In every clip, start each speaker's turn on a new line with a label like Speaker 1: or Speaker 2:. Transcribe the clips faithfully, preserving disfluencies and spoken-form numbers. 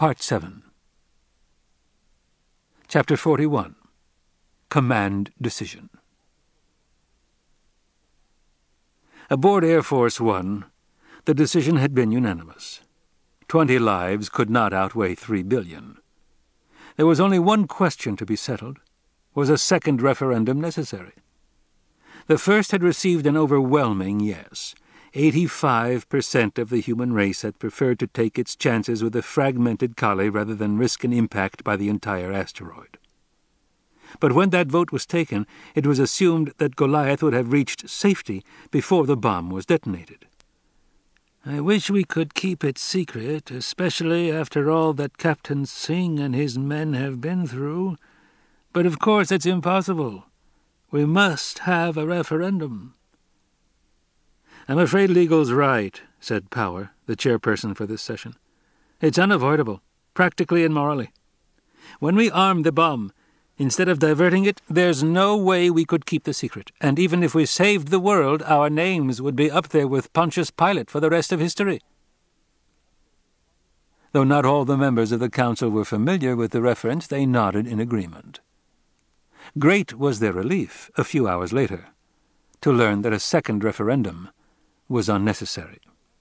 Speaker 1: Part seven. Chapter forty-one. Command Decision. Aboard Air Force One, the decision had been unanimous. Twenty lives could not outweigh three billion. There was only one question to be settled. Was a second referendum necessary? The first had received an overwhelming yes. Eighty-five percent of the human race had preferred to take its chances with a fragmented colony rather than risk an impact by the entire asteroid. But when that vote was taken, it was assumed that Goliath would have reached safety before the bomb was detonated. "I wish we could keep it secret, especially after all that Captain Singh and his men have been through. But of course it's impossible. We must have a referendum." "I'm afraid Legal's right," said Power, the chairperson for this session. "It's unavoidable, practically and morally. When we armed the bomb, instead of diverting it, there's no way we could keep the secret, and even if we saved the world, our names would be up there with Pontius Pilate for the rest of history." Though not all the members of the council were familiar with the reference, they nodded in agreement. Great was their relief, a few hours later, to learn that a second referendum was unnecessary.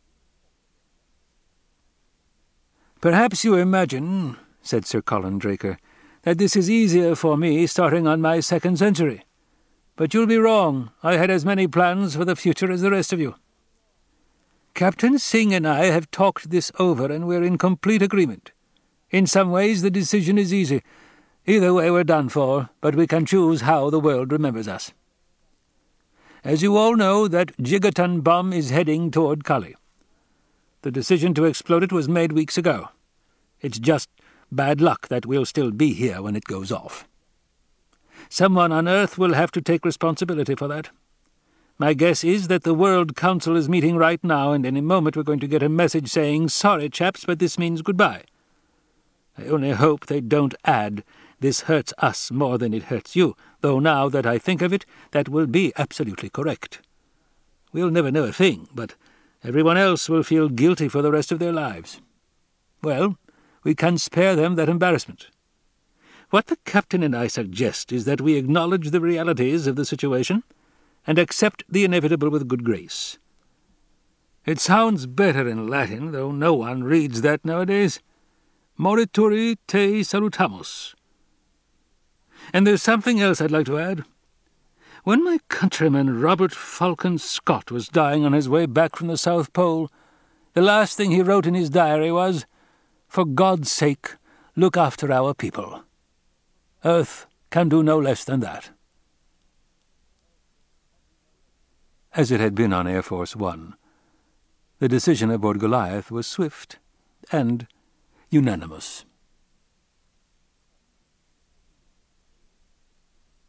Speaker 1: "Perhaps you imagine," said Sir Colin Draker, "that this is easier for me starting on my second century. But you'll be wrong. I had as many plans for the future as the rest of you. Captain Singh and I have talked this over, and we're in complete agreement. In some ways the decision is easy. Either way we're done for, but we can choose how the world remembers us. As you all know, that gigaton bomb is heading toward Kali. The decision to explode it was made weeks ago. It's just bad luck that we'll still be here when it goes off. Someone on Earth will have to take responsibility for that. My guess is that the World Council is meeting right now, and any moment we're going to get a message saying, 'Sorry, chaps, but this means goodbye.' I only hope they don't add, 'This hurts us more than it hurts you,' though now that I think of it, that will be absolutely correct. We'll never know a thing, but everyone else will feel guilty for the rest of their lives. Well, we can spare them that embarrassment. What the captain and I suggest is that we acknowledge the realities of the situation and accept the inevitable with good grace. It sounds better in Latin, though no one reads that nowadays. Morituri te salutamus. And there's something else I'd like to add. When my countryman Robert Falcon Scott was dying on his way back from the South Pole, the last thing he wrote in his diary was, 'For God's sake, look after our people.' Earth can do no less than that." As it had been on Air Force One, the decision aboard Goliath was swift and unanimous.